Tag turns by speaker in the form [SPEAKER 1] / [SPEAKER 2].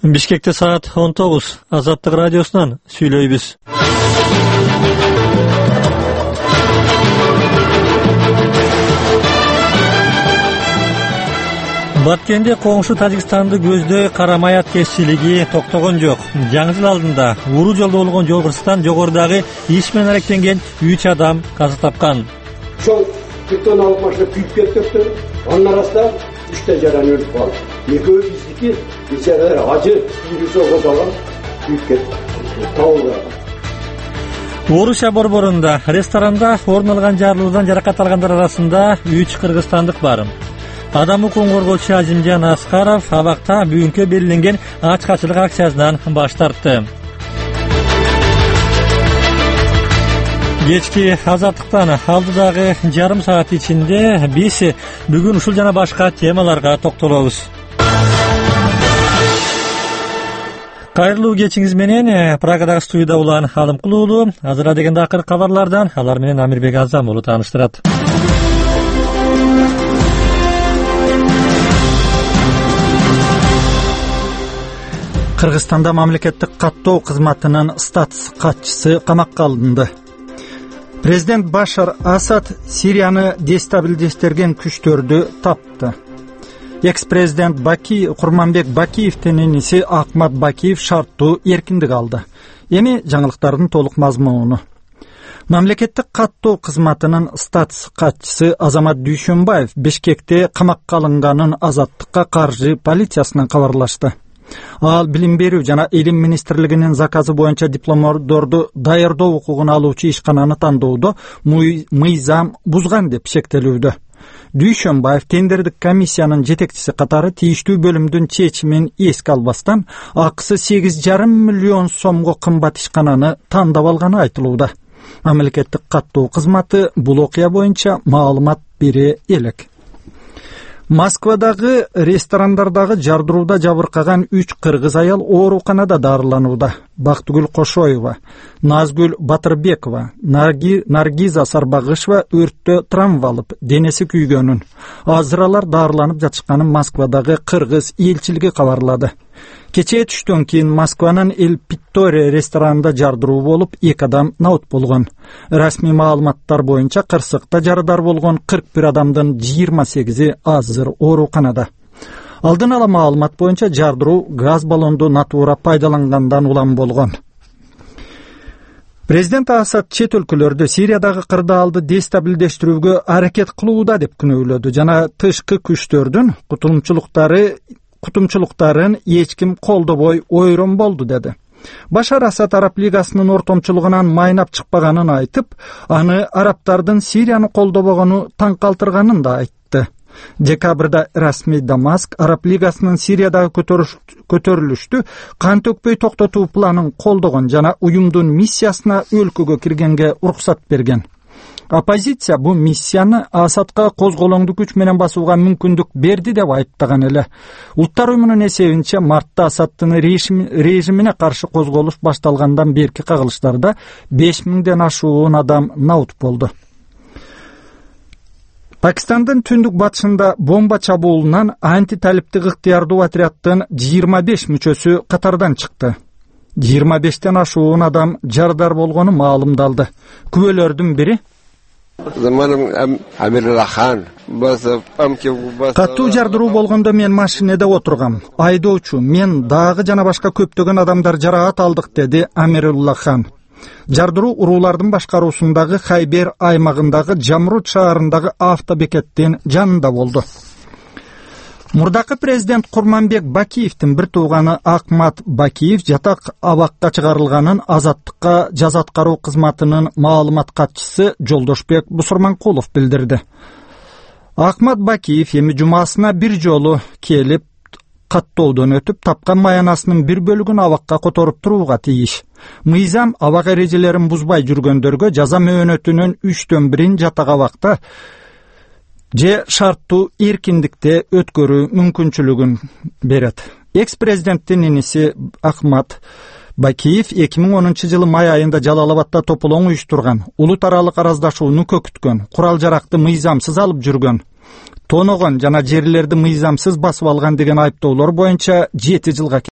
[SPEAKER 1] Бишкекте саат 19. Азаттык радиосунан сүйлөйбүз. Баткенде коңшу Тажикстанды көздөй карамай аткезчилиги токтогон жок. Жаңы жыл алдында уруу жолдо болгон жол кырсыктан жогорудагы иш менен аректенген 3 адам каза тапкан.
[SPEAKER 2] Ошол кыртыгын машина күйүп кетти. Анын арасында 3 жаран өлүп калды. Экөө биздики бечаралар ажы үйрүсө калган күйүп кетти. Табылган.
[SPEAKER 1] Оруша борборунда ресторанда орун алган жарылуудан жаракат алгандар арасында 3 кыргызстандык бар. Адам укугун коргоочу Азимжан Аскаров абакта бүгүнкү белгиленген ачкачылык акциясынан баш тартты. Кечки азаттыктан алдыдагы жарым саат ичинде биз бүгүн ушул жана башка темаларга токтолобуз. Кайрылуу кечиңиз менен Прагадагы студияда улан Алым Кулуулу азыр дегенде акыркы кабарлардан алар менен Амирбек Азам болуп тааныштырат.
[SPEAKER 3] Кыргызстанда мамлекеттик каттоо кызматынын статус катчысы камакка алынды. Президент Башар Асад Сирияны дестабилдештирген күчтөрдү тапты. Экс-президент Курманбек Бакиевдин иниси Акмат Бакиев шарттуу эркиндик алды. Эми жаңылыктардын толук мазмуну. Мамлекеттик каттоо кызматынын статус катчысы Азамат Дүйшөнбаев Бишкекте камакка алынганын Азаттыкка каржы полициясынан кабарлашты. Ал билим берүү жана илим министрлигинин заказы боюнча дипломдорду даярдоо укугун алуучу ишкананы тандоодо мыйзам бузган деп шектелүүдө. Дүйшөнбаев тендердик комиссиянын жетекчиси катары тийиштүү бөлүмдүн чечимин эске албастан акысы 8,5 миллион сомго кымбат ишкананы тандап алганы айтылууда. Мамлекеттик каттоо кызматы бул окуя боюнча маалымат бере элек. Москвадагы ресторандардагы жардырууда жабыркаган 3 кыргыз аял ооруканада дарыланууда. Бактыгүл Кошоева, Назгүл Батырбекова, Наргиза Сарбагышева өрттө травма алып, денеси күйгөнүн. Азыр алар дарыланып жатышканын Москвадагы кыргыз элчилиги кабарлады. Кечээ түштөн кийин Москванын Эль Питторе ресторанында жардыруу болуп, 2 адам наут болгон. Расмий маалыматтар боюнча кырсыкта жарыдар болгон 41 адамдын 28-и азыр ооруканада. Алдын ала маалымат боюнча жардыруу газ баллонду натура пайдалангандан улам болгон. Президент Асад чет өлкөлөрдө Сириядагы кырдаалды дестабилдештирүүгө аракет кылууда деп күнөөлөдү жана тышкы күчтөрдүн кутумчулуктарын эч ким колдобой ойрон болду деди. Башар Асад Араб Лигасынын ортомчулугунан майнап чыкпаганын айтып, аны арабтардын Сирияны колдобогону таң калтырганын да айтты. Декабрда расмий Дамаск Араб Лигасынын Сириядагы көтөрүлүштү кан төкпөй токтотуу планын колдогон жана уюмдун миссиясына өлкөгө киргенге уруксат берген. Оппозиция бу миссияны Асадка козголоңду күч менен басууга мүмкүндүк берди деп айыптаган эле. Улуттар уюмунун эсебинче мартта Асадтын режимине каршы козголуш башталгандан берки кагылыштарда 5000ден ашуун адам наут болду. Пакистандын түндүк батышында бомба чабуулунан антиталиптик ыктыярдуу отряддын 25 мүчөсү катардан чыкты. 25ден ашуун адам жардар болгону маалымдалды. Күбөлөрдүн бири каттуу жардыруу болгондо мен машинеде отургам. Айдоочу, мен дагы жана башка көптөгөн адамдар жараат алдык, деди Амирулла хан. Жардыруу уруулардын башкаруусундагы Хайбер аймагындагы Жамрут шаарындагы автобекеттин жанында болду. Мурдакы президент Курманбек Бакиевдин бир тууганы Акмат Бакиев жатак абакка чыгарылганын Азаттыкка жаза аткаруу кызматынын маалымат катчысы Жолдошбек Бусурманкулов билдирди. Акмат Бакиев эми жумасына бир жолу келип каттоодон өтүп, тапкан маянасынын бир бөлүгүн абакка которуп турууга тийиш. Мыйзам абак эрежелерин бузбай жүргөндөргө жаза мөөнөтүнүн 3/1 жатак абакта же шарттуу эркиндикте өткөрүү мүмкүнчүлүгүн берет. Экс-президенттин иниси Акмат Бакиев 2010-жылы май айында Жалалабадда тополоң уюштурган, улут аралык араздашууну көкүткөн, курал жаракты мыйзамсыз алып жүргөн, тоногон жана жерлерди мыйзамсыз басып алган деген айыптоолор боюнча 7 жылга